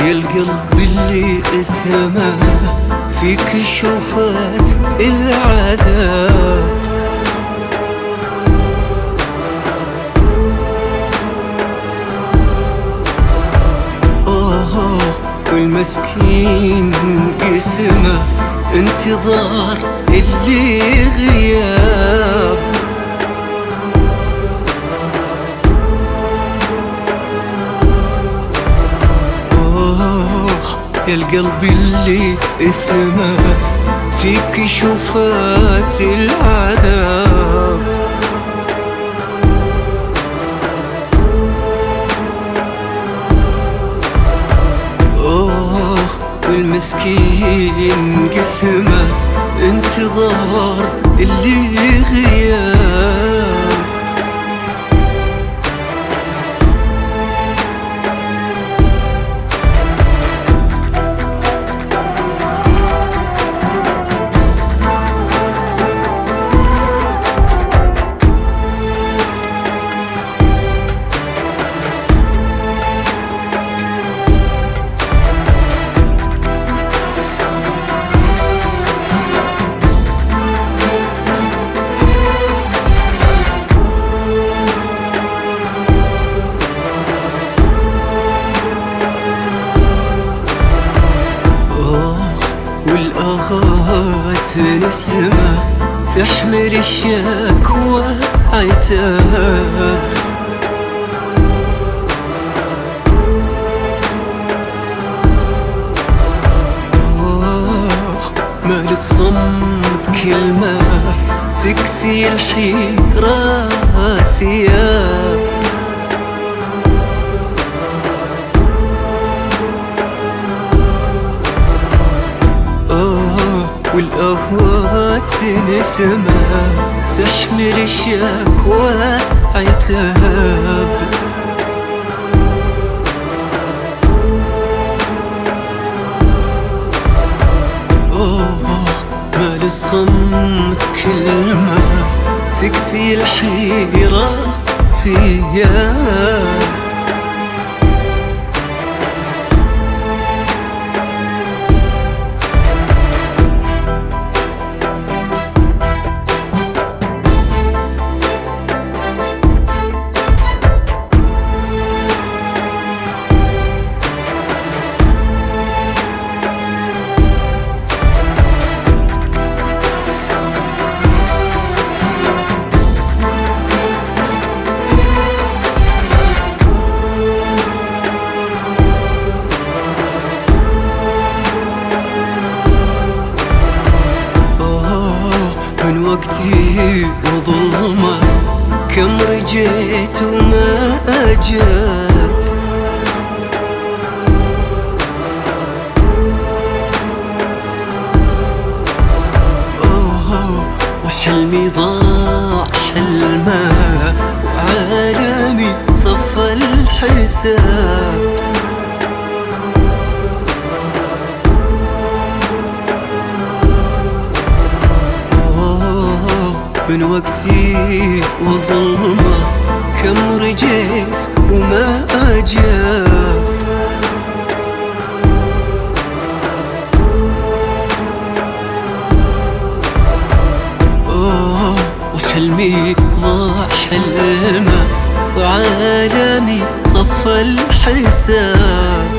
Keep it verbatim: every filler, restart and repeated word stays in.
يا القلب اللي اسمه فيك شوفت العذاب. آه والمسكين قسمه انتظار اللي غياب. يا القلب اللي اسمه فيك شوفت العذاب. أوه والمسكين قسمه انتظار اللي غياب. والآهات نسمة تحمل الشكوى عتاب. ما للصمت كلمة تكسي الحيرة ثياب. والآهات نسمة تحمل الشكوى عتاب. أوه ما للصمت كلمة تكسي الحيرة ثياب. من وقتي وظلمه كم رجيت وما أجاب. أوه وحلمي ضاع حلمه وعالمي صفى الحساب. من وقتي وظلمه كم رجيت وما أجاب. أوه وحلمي ضاع حلمه وعالمي صفى الحساب.